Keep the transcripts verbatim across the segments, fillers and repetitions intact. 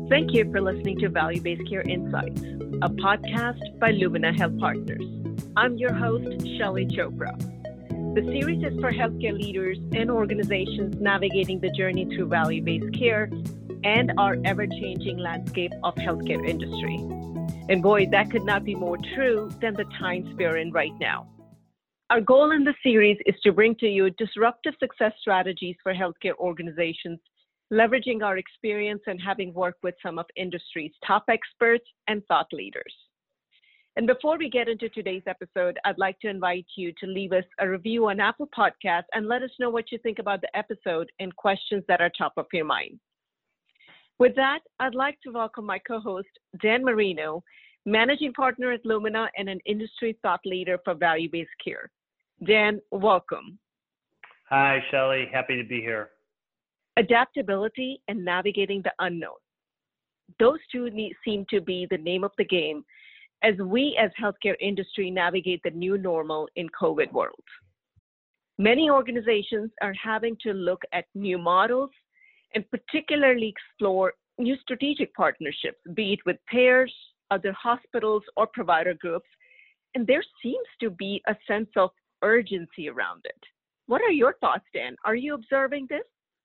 Thank you for listening to Value-Based Care Insights, a podcast by Lumina Health Partners. I'm your host, Shelly Chopra. The series is for healthcare leaders and organizations navigating the journey through value-based care and our ever-changing landscape of healthcare industry. And boy, that could not be more true than the times we're in right now. Our goal in the series is to bring to you disruptive success strategies for healthcare organizations, leveraging our experience and having worked with some of industry's top experts and thought leaders. And before we get into today's episode, I'd like to invite you to leave us a review on Apple Podcasts and let us know what you think about the episode and questions that are top of your mind. With that, I'd like to welcome my co-host, Dan Marino, Managing Partner at Lumina and an industry thought leader for value-based care. Dan, welcome. Hi, Shelly. Happy to be here. Adaptability and navigating the unknown. Those two need, seem to be the name of the game as we as healthcare industry navigate the new normal in COVID world. Many organizations are having to look at new models and particularly explore new strategic partnerships, be it with payers, other hospitals, or provider groups. And there seems to be a sense of urgency around it. What are your thoughts, Dan? Are you observing this?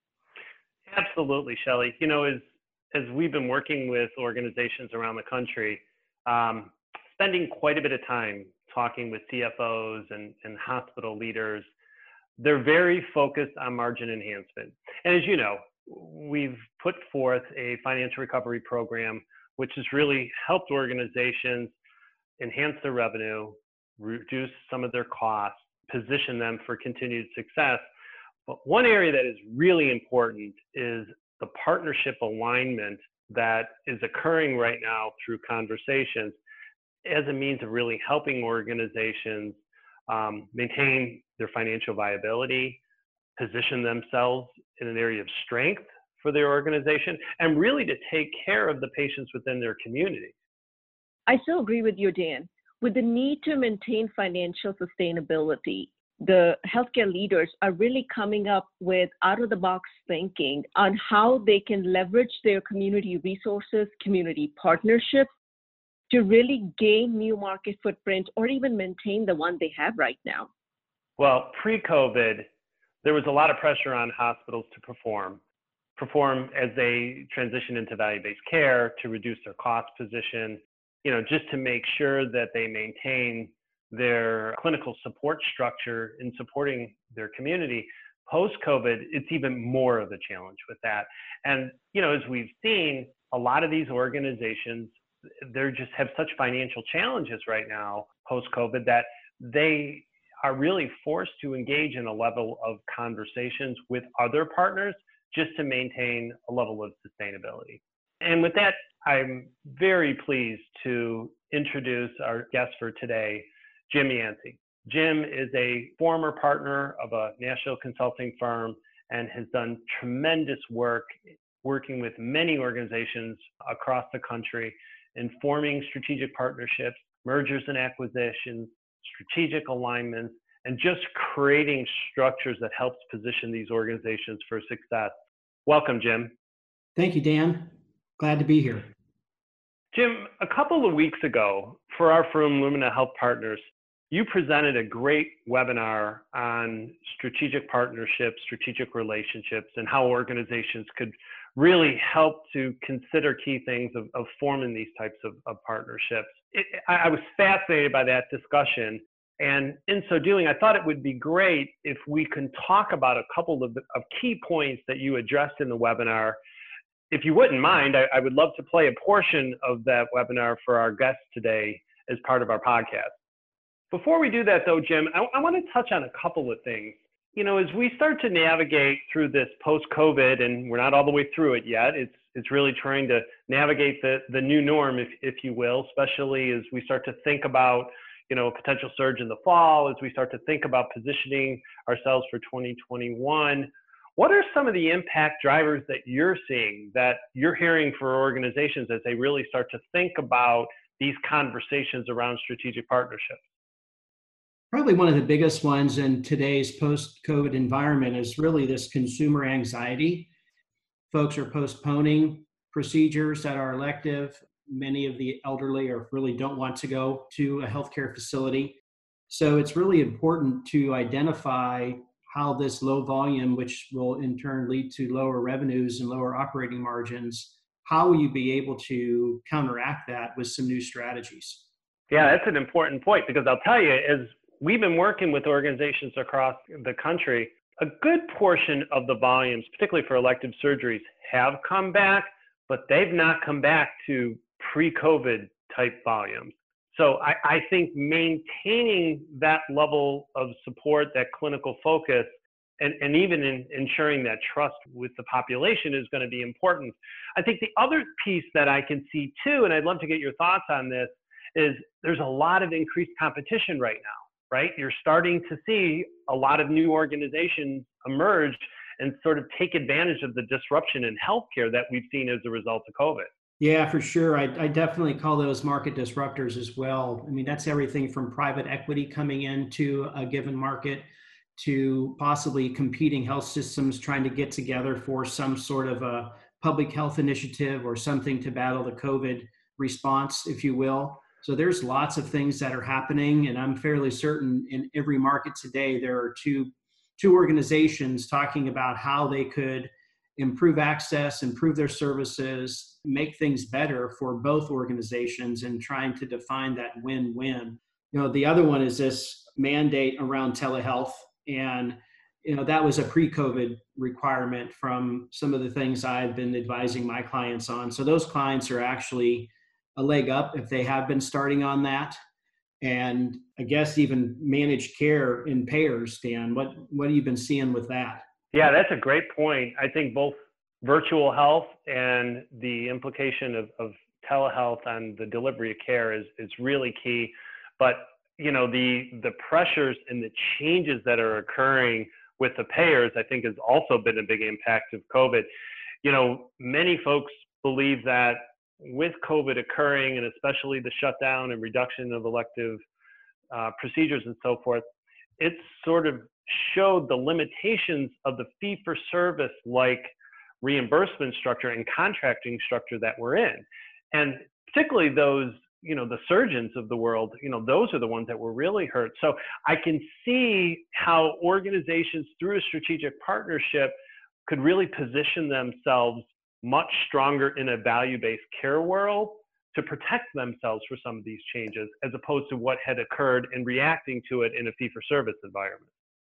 Absolutely, Shelly. You know, as, as we've been working with organizations around the country, um, spending quite a bit of time talking with C F Os and, and hospital leaders, they're very focused on margin enhancement. And as you know, we've put forth a financial recovery program, which has really helped organizations enhance their revenue, reduce some of their costs, position them for continued success. But one area that is really important is the partnership alignment that is occurring right now through conversations as a means of really helping organizations um, maintain their financial viability, position themselves in an area of strength for their organization, and really to take care of the patients within their community. I so agree with you, Dan. With the need to maintain financial sustainability, the healthcare leaders are really coming up with out-of-the-box thinking on how they can leverage their community resources, community partnerships, to really gain new market footprint or even maintain the one they have right now. Well, pre-COVID, there was a lot of pressure on hospitals to perform, perform as they transition into value-based care, to reduce their cost position, you know, just to make sure that they maintain their clinical support structure in supporting their community. Post-COVID, it's even more of a challenge with that. And, you know, as we've seen, a lot of these organizations, they just have such financial challenges right now, post-COVID, that they are really forced to engage in a level of conversations with other partners just to maintain a level of sustainability. And with that, I'm very pleased to introduce our guest for today, Jim Yancey. Jim is a former partner of a national consulting firm and has done tremendous work working with many organizations across the country in forming strategic partnerships, mergers and acquisitions, strategic alignments, and just creating structures that helps position these organizations for success. Welcome, Jim. Thank you, Dan. Glad to be here. Jim, a couple of weeks ago for our firm, Lumina Health Partners, you presented a great webinar on strategic partnerships, strategic relationships, and how organizations could really help to consider key things of, of forming these types of, of partnerships. It, I, I was fascinated by that discussion. And in so doing, I thought it would be great if we can talk about a couple of, of key points that you addressed in the webinar. If you wouldn't mind, I, I would love to play a portion of that webinar for our guests today as part of our podcast. Before we do that though, Jim, I, I want to touch on a couple of things. You know, as we start to navigate through this post-COVID, and we're not all the way through it yet, it's it's really trying to navigate the, the new norm, if, if you will, especially as we start to think about, you know, a potential surge in the fall, as we start to think about positioning ourselves for twenty twenty-one. What are some of the impact drivers that you're seeing, that you're hearing for organizations as they really start to think about these conversations around strategic partnerships? Probably one of the biggest ones in today's post-COVID environment is really this consumer anxiety. Folks are postponing procedures that are elective. Many of the elderly or really don't want to go to a healthcare facility. So it's really important to identify how this low volume, which will in turn lead to lower revenues and lower operating margins, how will you be able to counteract that with some new strategies? Yeah, that's an important point, because I'll tell you, as we've been working with organizations across the country, a good portion of the volumes, particularly for elective surgeries, have come back, but they've not come back to pre-COVID type volumes. So I, I think maintaining that level of support, that clinical focus, and, and even in ensuring that trust with the population is going to be important. I think the other piece that I can see too, and I'd love to get your thoughts on this, is there's a lot of increased competition right now, right? You're starting to see a lot of new organizations emerge and sort of take advantage of the disruption in healthcare that we've seen as a result of COVID. Yeah, for sure. I, I definitely call those market disruptors as well. I mean, that's everything from private equity coming into a given market to possibly competing health systems trying to get together for some sort of a public health initiative or something to battle the COVID response, if you will. So there's lots of things that are happening, and I'm fairly certain in every market today, there are two, two organizations talking about how they could improve access, improve their services, make things better for both organizations, and trying to define that win-win. You know, the other one is this mandate around telehealth. And, you know, that was a pre-COVID requirement from some of the things I've been advising my clients on. So those clients are actually a leg up if they have been starting on that. And I guess even managed care in payers, Dan, what, what have you been seeing with that? Yeah, that's a great point. I think both virtual health and the implication of, of telehealth on the delivery of care is, is really key. But, you know, the, the pressures and the changes that are occurring with the payers, I think has also been a big impact of COVID. You know, many folks believe that with COVID occurring, and especially the shutdown and reduction of elective uh, procedures and so forth, it's sort of showed the limitations of the fee-for-service like reimbursement structure and contracting structure that we're in. And particularly those, you know, the surgeons of the world, you know, those are the ones that were really hurt. So I can see how organizations through a strategic partnership could really position themselves much stronger in a value-based care world to protect themselves for some of these changes, as opposed to what had occurred in reacting to it in a fee-for-service environment.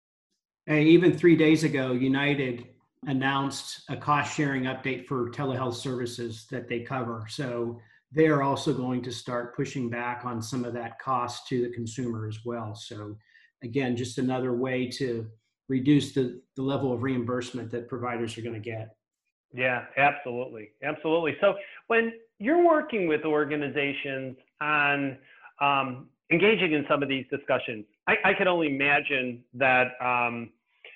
Hey, even three days ago, United announced a cost-sharing update for telehealth services that they cover. So they are also going to start pushing back on some of that cost to the consumer as well. So again, just another way to reduce the, the level of reimbursement that providers are going to get. Yeah, absolutely. Absolutely. So when you're working with organizations on um, engaging in some of these discussions, I, I could only imagine that um,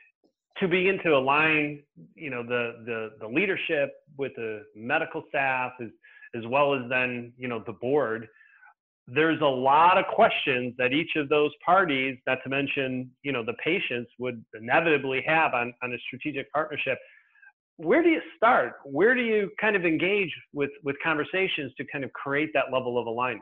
to begin to align, you know, the, the, the leadership with the medical staff as, as well as then, you know, the board, there's a lot of questions that each of those parties, not to mention, you know, the patients would inevitably have on, on a strategic partnership. Where do you start? Where do you kind of engage with, with conversations to kind of create that level of alignment?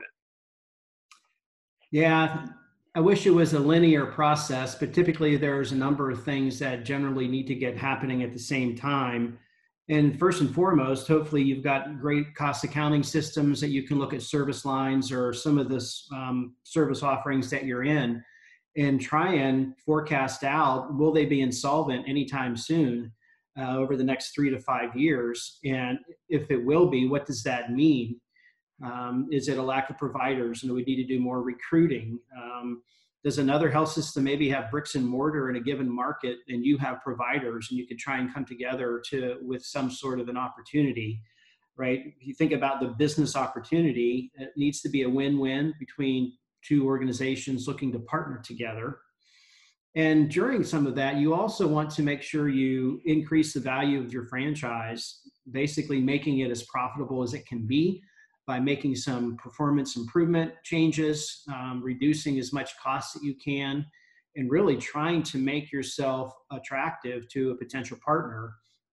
Yeah, I wish it was a linear process, but typically there's a number of things that generally need to get happening at the same time. And first and foremost, hopefully you've got great cost accounting systems that you can look at service lines or some of this um, service offerings that you're in and try and forecast out, will they be insolvent anytime soon? Uh, over the next three to five years? And if it will be, what does that mean? Um, is it a lack of providers and we need to do more recruiting? Um, does another health system maybe have bricks and mortar in a given market and you have providers and you could try and come together to with some sort of an opportunity, right? If you think about the business opportunity, it needs to be a win-win between two organizations looking to partner together. And during some of that, you also want to make sure you increase the value of your franchise, basically making it as profitable as it can be by making some performance improvement changes, um, reducing as much cost that you can, and really trying to make yourself attractive to a potential partner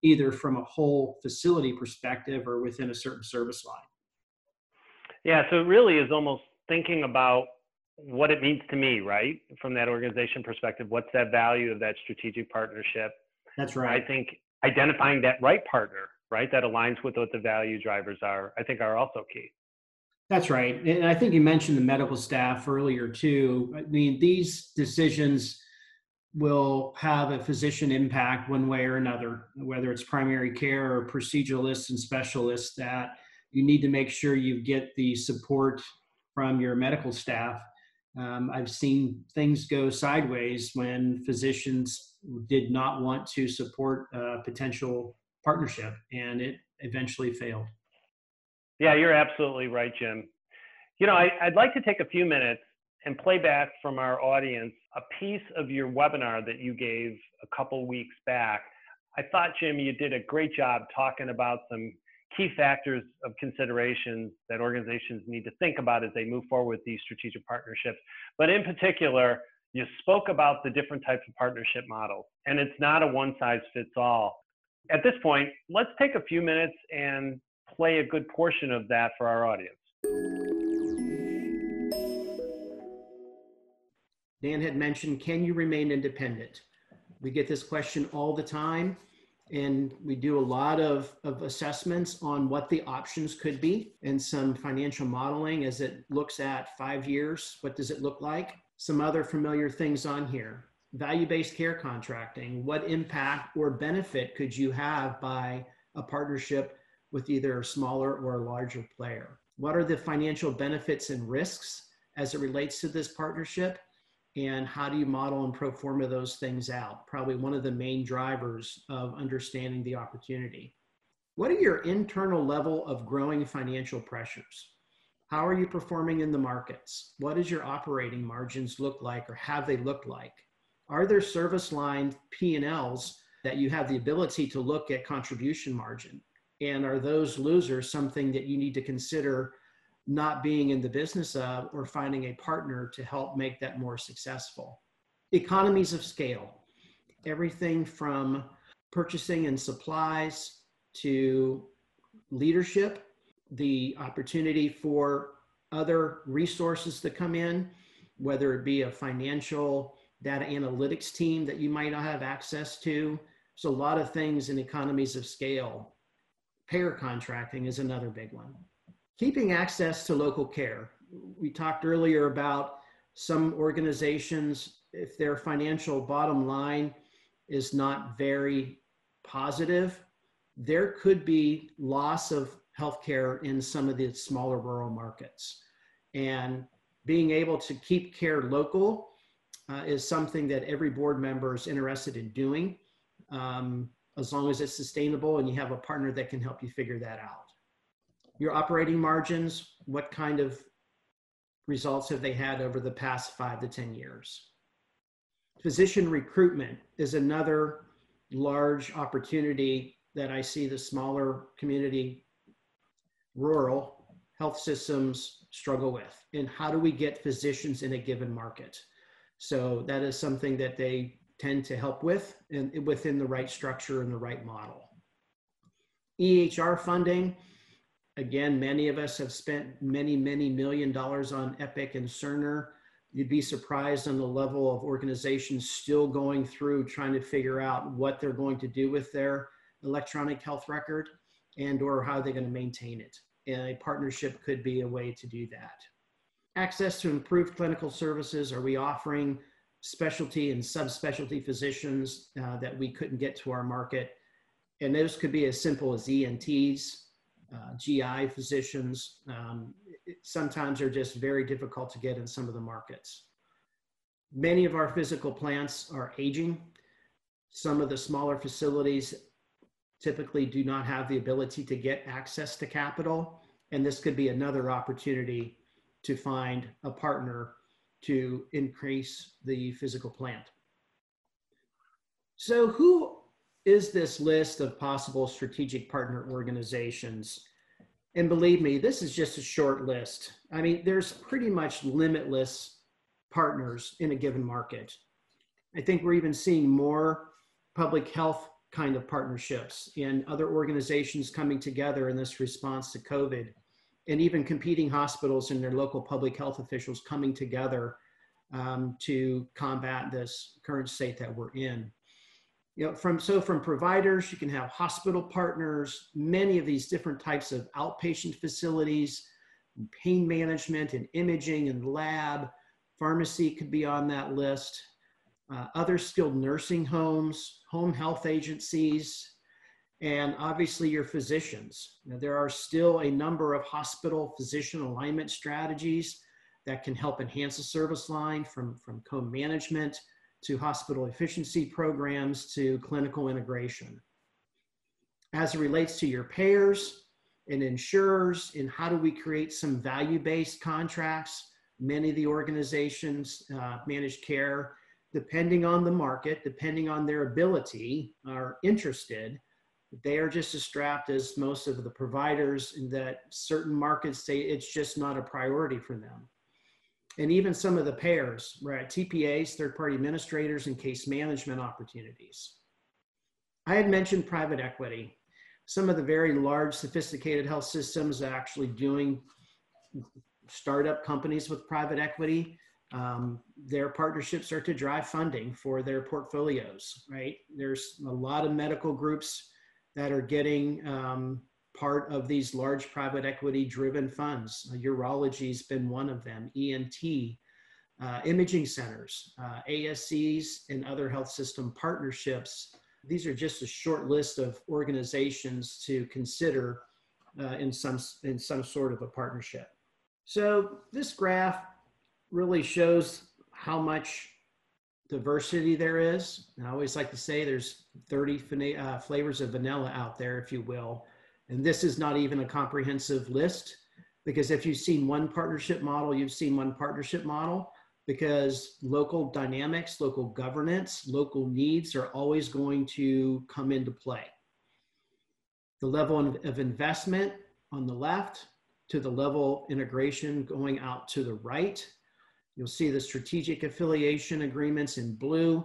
either from a whole facility perspective or within a certain service line. Yeah, so it really is almost thinking about what it means to me, right? From that organization perspective, what's that value of that strategic partnership? That's right. I think identifying that right partner, right, that aligns with what the value drivers are, I think are also key. That's right. And I think you mentioned the medical staff earlier too. I mean, these decisions will have a physician impact one way or another, whether it's primary care or proceduralists and specialists, that you need to make sure you get the support from your medical staff. Um, I've seen things go sideways when physicians did not want to support a potential partnership, and it eventually failed. Yeah, you're absolutely right, Jim. You know, I, I'd like to take a few minutes and play back from our audience a piece of your webinar that you gave a couple weeks back. I thought, Jim, you did a great job talking about some key factors of considerations that organizations need to think about as they move forward with these strategic partnerships. But in particular, you spoke about the different types of partnership models, and it's not a one-size-fits-all. At this point, let's take a few minutes and play a good portion of that for our audience. Dan had mentioned, can you remain independent? We get this question all the time, and we do a lot of, of assessments on what the options could be and some financial modeling as it looks at five years. What does it look like? Some other familiar things on here. Value-based care contracting. What impact or benefit could you have by a partnership with either a smaller or a larger player? What are the financial benefits and risks as it relates to this partnership? And how do you model and pro forma those things out? Probably one of the main drivers of understanding the opportunity. What are your internal level of growing financial pressures? How are you performing in the markets? What does your operating margins look like, or have they looked like? Are there service line P and Ls that you have the ability to look at contribution margin? And are those losers something that you need to consider not being in the business of, or finding a partner to help make that more successful? Economies of scale, everything from purchasing and supplies to leadership, the opportunity for other resources to come in, whether it be a financial data analytics team that you might not have access to. So a lot of things in economies of scale. Payer contracting is another big one. Keeping access to local care. We talked earlier about some organizations, if their financial bottom line is not very positive, there could be loss of healthcare in some of the smaller rural markets. And being able to keep care local uh, is something that every board member is interested in doing, um, as long as it's sustainable and you have a partner that can help you figure that out. Your operating margins, what kind of results have they had over the past five to ten years? Physician recruitment is another large opportunity that I see the smaller community, rural health systems struggle with. And how do we get physicians in a given market? So that is something that they tend to help with, and within the right structure and the right model. E H R funding. Again, many of us have spent many, many million dollars on Epic and Cerner. You'd be surprised on the level of organizations still going through trying to figure out what they're going to do with their electronic health record and or how they're going to maintain it. And a partnership could be a way to do that. Access to improved clinical services. Are we offering specialty and subspecialty physicians uh, that we couldn't get to our market? And those could be as simple as E N Ts, Uh, G I physicians. Um, it, sometimes they're just very difficult to get in some of the markets. Many of our physical plants are aging. Some of the smaller facilities typically do not have the ability to get access to capital, and this could be another opportunity to find a partner to increase the physical plant. So who is this list of possible strategic partner organizations? And believe me, this is just a short list. I mean, there's pretty much limitless partners in a given market. I think we're even seeing more public health kind of partnerships and other organizations coming together in this response to COVID, and even competing hospitals and their local public health officials coming together um, to combat this current state that we're in. You know, from so from providers, you can have hospital partners, many of these different types of outpatient facilities, pain management and imaging and lab, pharmacy could be on that list, uh, other skilled nursing homes, home health agencies, and obviously your physicians. Now, there are still a number of hospital physician alignment strategies that can help enhance the service line, from, from co-management to hospital efficiency programs to clinical integration. As it relates to your payers and insurers, and how do we create some value-based contracts? Many of the organizations, uh, managed care, depending on the market, depending on their ability, are interested. They are just as strapped as most of the providers, in that certain markets say it's just not a priority for them. And even some of the payers, right? T P As, third-party administrators, and case management opportunities. I had mentioned private equity. Some of the very large, sophisticated health systems are actually doing startup companies with private equity. Um, their partnerships are to drive funding for their portfolios, right? There's a lot of medical groups that are getting um, part of these large private equity driven funds. Uh, urology has been one of them, E N T, uh, imaging centers, uh, A S Cs, and other health system partnerships. These are just a short list of organizations to consider uh, in some, in some sort of a partnership. So this graph really shows how much diversity there is. And I always like to say there's thirty uh, flavors of vanilla out there, if you will. And this is not even a comprehensive list, because if you've seen one partnership model, you've seen one partnership model, because local dynamics, local governance, local needs are always going to come into play. The level of investment on the left to the level integration going out to the right. You'll see the strategic affiliation agreements in blue.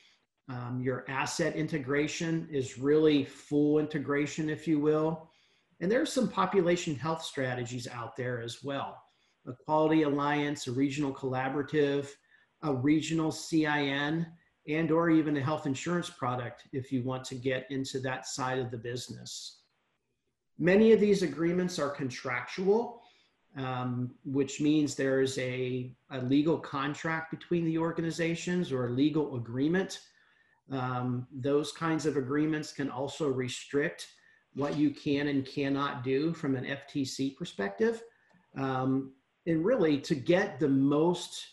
Um, your asset integration is really full integration, if you will. And there's some population health strategies out there as well. A quality alliance, a regional collaborative, a regional C I N, and or even a health insurance product if you want to get into that side of the business. Many of these agreements are contractual, um, which means there is a, a legal contract between the organizations or a legal agreement. Um, those kinds of agreements can also restrict what you can and cannot do from an F T C perspective. Um, and really, to get the most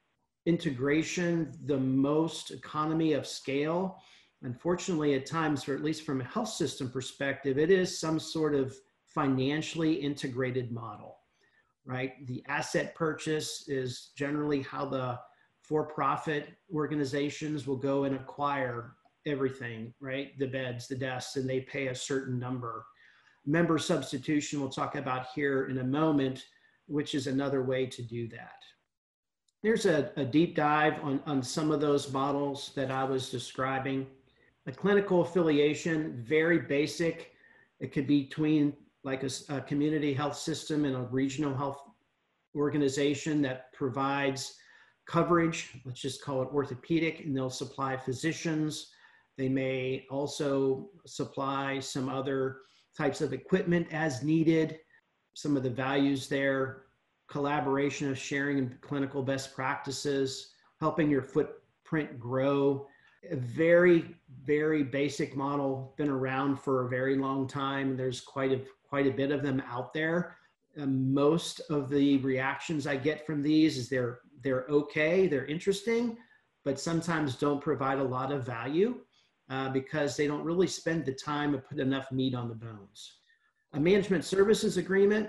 integration, the most economy of scale, unfortunately at times, or at least from a health system perspective, it is some sort of financially integrated model, right? The asset purchase is generally how the for-profit organizations will go and acquire everything, right? The beds, the desks, and they pay a certain number. Member substitution we'll talk about here in a moment, which is another way to do that. There's a, a deep dive on, on some of those models that I was describing. A clinical affiliation, very basic. It could be between like a, a community health system and a regional health organization that provides coverage. Let's just call it orthopedic, and they'll supply physicians. They may also supply some other types of equipment as needed. Some of the values there, collaboration of sharing and clinical best practices, helping your footprint grow. A very, very basic model, been around for a very long time. There's quite a, quite a bit of them out there. Um, most of the reactions I get from these is they're, they're okay, they're interesting, but sometimes don't provide a lot of value uh, because they don't really spend the time to put enough meat on the bones. A management services agreement,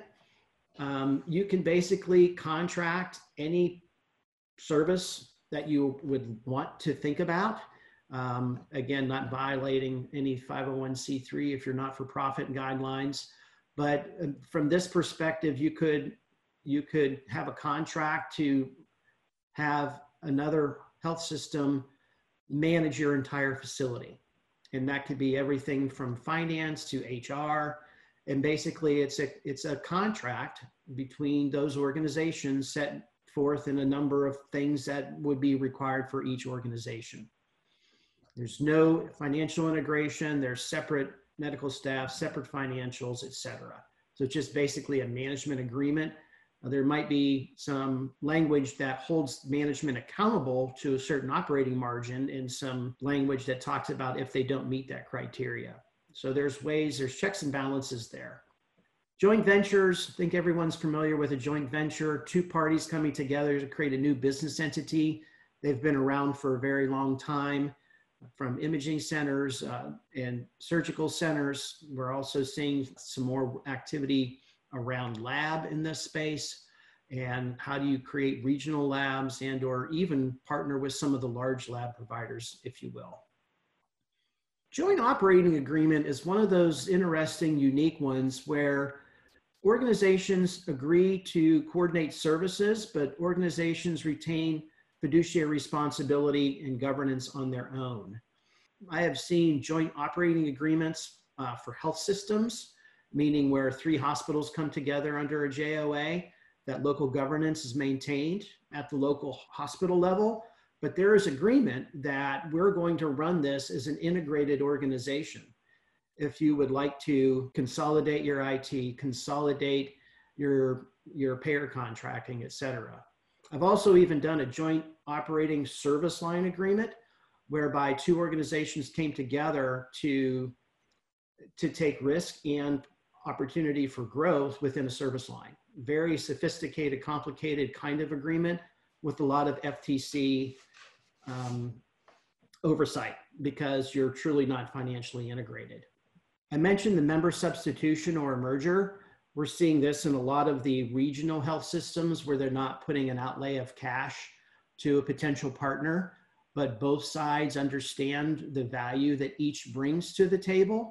um, you can basically contract any service that you would want to think about. Um, again, not violating any five oh one c three if you're not for profit guidelines. But from this perspective, you could, you could have a contract to have another health system manage your entire facility. And that could be everything from finance to H R. And basically it's a, it's a contract between those organizations set forth in a number of things that would be required for each organization. There's no financial integration, there's separate medical staff, separate financials, et cetera. So it's just basically a management agreement. Uh, there might be some language that holds management accountable to a certain operating margin and some language that talks about if they don't meet that criteria. So there's ways, there's checks and balances there. Joint ventures, I think everyone's familiar with a joint venture, two parties coming together to create a new business entity. They've been around for a very long time, from imaging centers uh, and surgical centers. We're also seeing some more activity around lab in this space. And how do you create regional labs and or even partner with some of the large lab providers, if you will. Joint operating agreement is one of those interesting, unique ones where organizations agree to coordinate services, but organizations retain fiduciary responsibility and governance on their own. I have seen joint operating agreements uh, for health systems, meaning where three hospitals come together under a J O A, that local governance is maintained at the local hospital level, but there is agreement that we're going to run this as an integrated organization. If you would like to consolidate your I T, consolidate your, your payer contracting, et cetera. I've also even done a joint operating service line agreement whereby two organizations came together to, to take risk and opportunity for growth within a service line. Very sophisticated, complicated kind of agreement with a lot of F T C um, oversight because you're truly not financially integrated. I mentioned the member substitution or a merger. We're seeing this in a lot of the regional health systems where they're not putting an outlay of cash to a potential partner, but both sides understand the value that each brings to the table.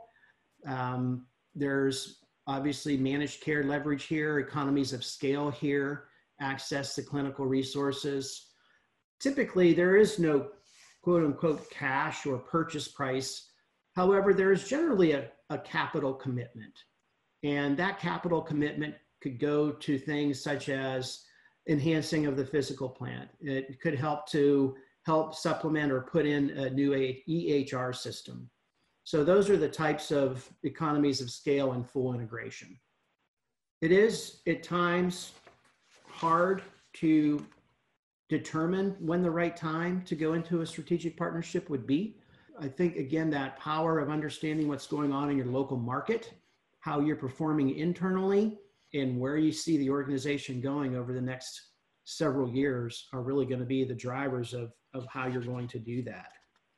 Um, there's obviously managed care leverage here, economies of scale here, access to clinical resources. Typically, there is no quote unquote cash or purchase price. However, there is generally a, a capital commitment. And that capital commitment could go to things such as enhancing of the physical plant. It could help to help supplement or put in a new E H R system. So those are the types of economies of scale and full integration. It is at times hard to determine when the right time to go into a strategic partnership would be. I think, again, that power of understanding what's going on in your local market, how you're performing internally, and where you see the organization going over the next several years are really going to be the drivers of, of how you're going to do that.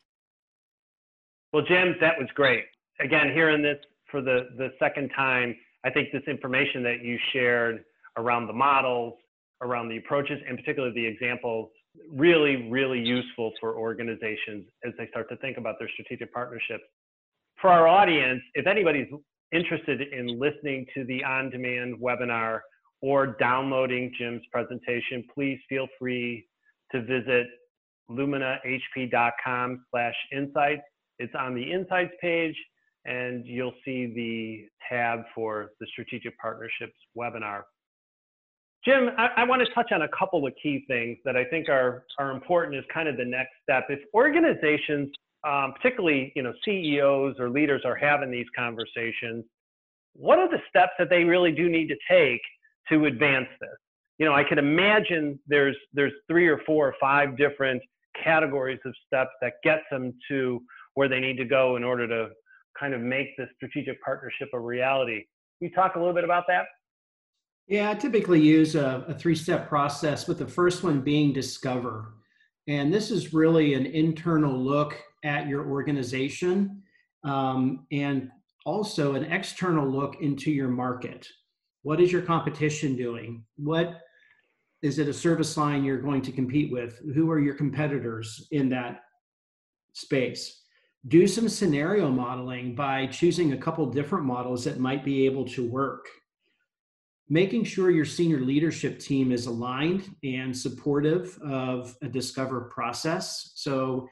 Well, Jim, that was great. Again, hearing this for the, the second time, I think this information that you shared around the models, around the approaches, and particularly the examples, really, really useful for organizations as they start to think about their strategic partnerships. For our audience, if anybody's interested in listening to the on-demand webinar or downloading Jim's presentation, please feel free to visit lumina h p dot com slash insights. It's on the Insights page, and you'll see the tab for the Strategic Partnerships webinar. Jim, I, I want to touch on a couple of key things that I think are, are important as kind of the next step. If organizations, um, particularly you know, C E Os or leaders are having these conversations, what are the steps that they really do need to take to advance this? You know, I could imagine there's, there's three or four or five different categories of steps that gets them to where they need to go in order to kind of make this strategic partnership a reality. Can you talk a little bit about that? Yeah, I typically use a, a three-step process, with the first one being discover. And this is really an internal look at your organization um, and also an external look into your market. What is your competition doing? What is it a service line you're going to compete with? Who are your competitors in that space? Do some scenario modeling by choosing a couple different models that might be able to work. Making sure your senior leadership team is aligned and supportive of a discover process. So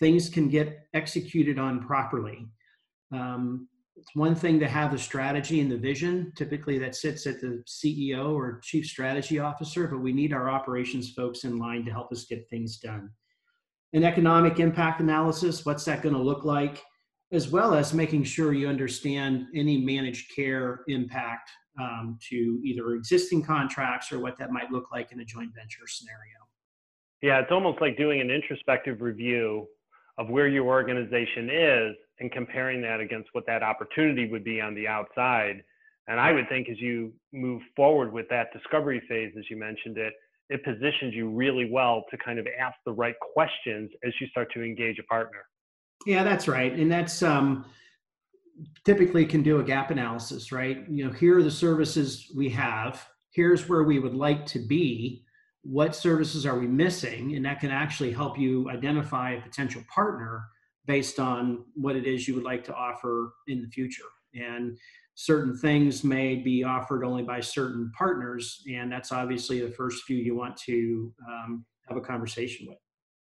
things can get executed on properly. Um, it's one thing to have the strategy and the vision. Typically that sits at the C E O or chief strategy officer, but we need our operations folks in line to help us get things done. An economic impact analysis, what's that going to look like? As well as making sure you understand any managed care impact um, to either existing contracts or what that might look like in a joint venture scenario. Yeah, it's almost like doing an introspective review of where your organization is and comparing that against what that opportunity would be on the outside. And I would think as you move forward with that discovery phase, as you mentioned it, it positions you really well to kind of ask the right questions as you start to engage a partner. Yeah, that's right. And that's um, typically can do a gap analysis, right? You know, here are the services we have. Here's where we would like to be. What services are we missing? And that can actually help you identify a potential partner based on what it is you would like to offer in the future. And certain things may be offered only by certain partners. And that's obviously the first few you want to um, have a conversation with.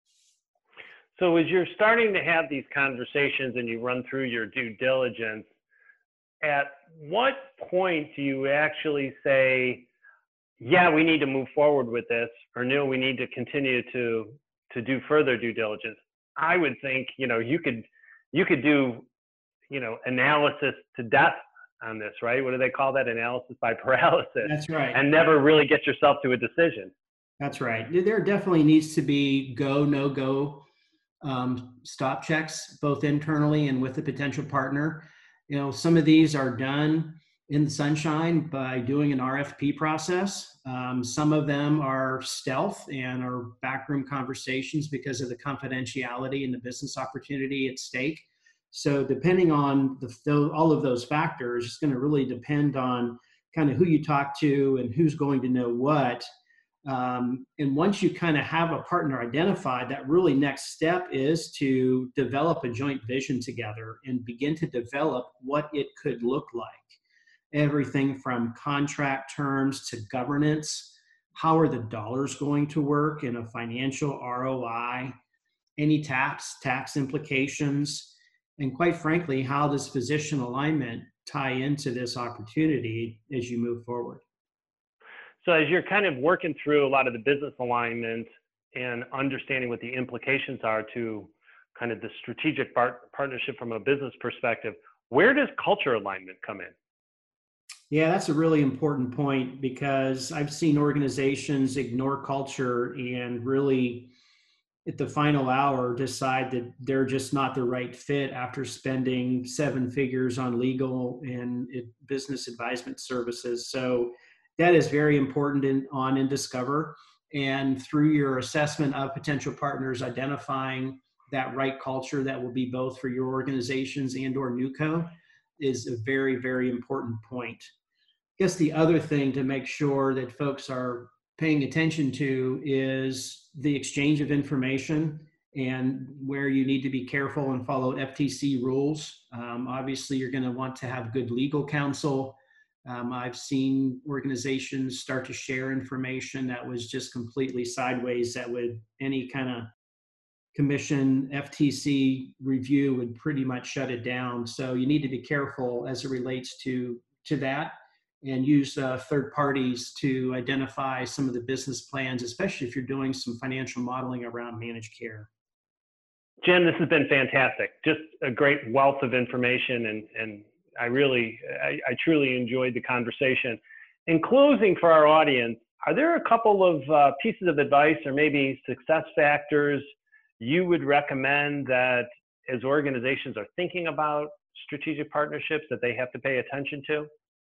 So as you're starting to have these conversations and you run through your due diligence, at what point do you actually say, yeah, we need to move forward with this, or no, we need to continue to to do further due diligence? I would think, you know, you could you could do, you know, analysis to death on this, right? What do they call that? Analysis by paralysis. That's right. And never really get yourself to a decision. That's right. There definitely needs to be go, no go um, stop checks, both internally and with the potential partner. You know, some of these are done in the sunshine by doing an R F P process. Um, some of them are stealth and are backroom conversations because of the confidentiality and the business opportunity at stake. So depending on the, all of those factors, it's going to really depend on kind of who you talk to and who's going to know what. Um, and once you kind of have a partner identified, that really next step is to develop a joint vision together and begin to develop what it could look like. Everything from contract terms to governance. How are the dollars going to work in a financial R O I? Any tax, tax implications? And quite frankly, how does physician alignment tie into this opportunity as you move forward? So as you're kind of working through a lot of the business alignment and understanding what the implications are to kind of the strategic part- partnership from a business perspective, where does culture alignment come in? Yeah, that's a really important point because I've seen organizations ignore culture and really at the final hour decide that they're just not the right fit after spending seven figures on legal and business advisement services. So that is very important in, on in Discover. And through your assessment of potential partners, identifying that right culture that will be both for your organizations and or NewCo is a very, very important point. I guess the other thing to make sure that folks are paying attention to is the exchange of information and where you need to be careful and follow F T C rules. Um, obviously, you're going to want to have good legal counsel. Um, I've seen organizations start to share information that was just completely sideways that would any kind of commission F T C review would pretty much shut it down. So you need to be careful as it relates to, to that and use uh, third parties to identify some of the business plans, especially if you're doing some financial modeling around managed care. Jim, this has been fantastic. Just a great wealth of information, and, and I really, I, I truly enjoyed the conversation. In closing for our audience, are there a couple of uh, pieces of advice or maybe success factors you would recommend that as organizations are thinking about strategic partnerships that they have to pay attention to?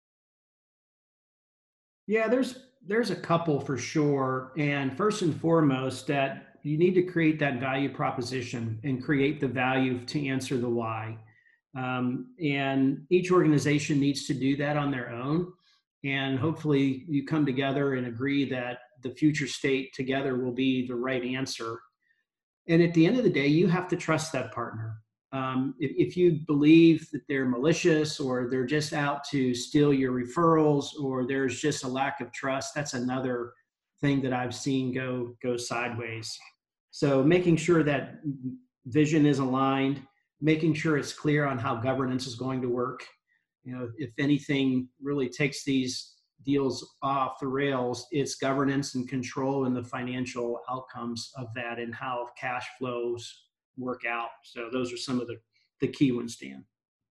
Yeah, there's there's a couple for sure. And first and foremost, that you need to create that value proposition and create the value to answer the why. Um, and each organization needs to do that on their own. And hopefully you come together and agree that the future state together will be the right answer. And at the end of the day, you have to trust that partner. Um, if, if you believe that they're malicious or they're just out to steal your referrals or there's just a lack of trust, that's another thing that I've seen go, go sideways. So making sure that vision is aligned, making sure it's clear on how governance is going to work. You know, if anything really takes these deals off the rails, it's governance and control and the financial outcomes of that and how cash flows work out. So those are some of the, the key ones, Dan.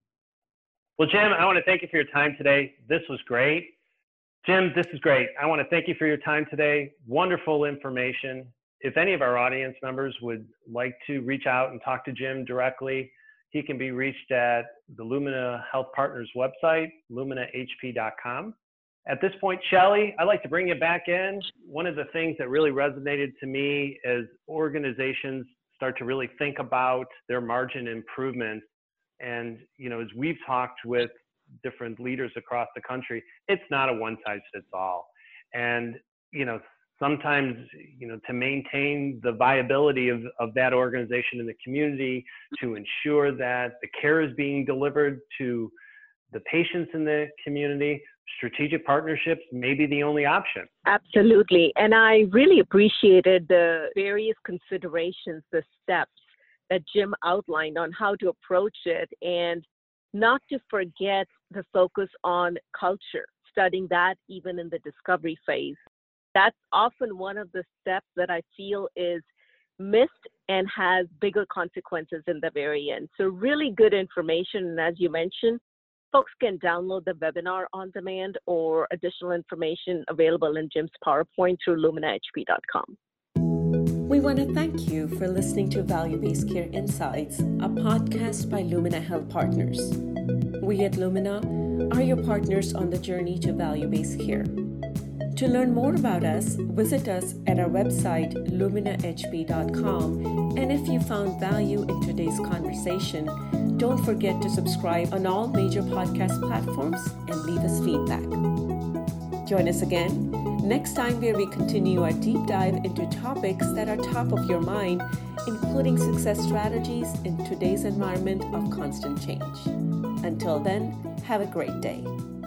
Well, Jim, I want to thank you for your time today. This was great. Jim, this is great. I want to thank you for your time today. Wonderful information. If any of our audience members would like to reach out and talk to Jim directly, he can be reached at the Lumina Health Partners website, lumina h p dot com. At this point, Shelley, I'd like to bring you back in. One of the things that really resonated to me as organizations start to really think about their margin improvement, and you know, as we've talked with different leaders across the country, it's not a one-size-fits-all. And you know, sometimes, you know, to maintain the viability of, of that organization in the community, to ensure that the care is being delivered to the patients in the community, strategic partnerships may be the only option. Absolutely. And I really appreciated the various considerations, the steps that Jim outlined on how to approach it, and not to forget the focus on culture, studying that even in the discovery phase. That's often one of the steps that I feel is missed and has bigger consequences in the very end. So really good information. And as you mentioned, folks can download the webinar on demand or additional information available in Jim's PowerPoint through lumina h p dot com. We want to thank you for listening to Value-Based Care Insights, a podcast by Lumina Health Partners. We at Lumina are your partners on the journey to value-based care. To learn more about us, visit us at our website, lumina h p dot com. And if you found value in today's conversation, don't forget to subscribe on all major podcast platforms and leave us feedback. Join us again next time, where we continue our deep dive into topics that are top of your mind, including success strategies in today's environment of constant change. Until then, have a great day.